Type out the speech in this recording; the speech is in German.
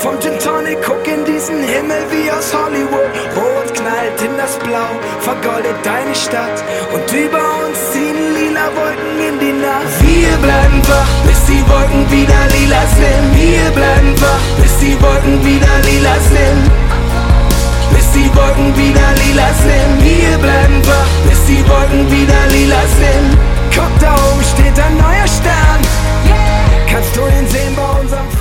Vom Gin Tonic, guck in diesen Himmel wie aus Hollywood. Rot knallt in das Blau, vergoldet deine Stadt. Und über uns ziehen lila Wolken in die Nacht. Wir bleiben wach, bis die Wolken wieder lila sind. Wir bleiben wach, bis die Wolken wieder lila sind. Bis die Wolken wieder lila sind. Wir bleiben wach, bis die Wolken wieder lila sind. Guck, da oben steht ein neuer Stern. Kannst du ihn sehen bei unserem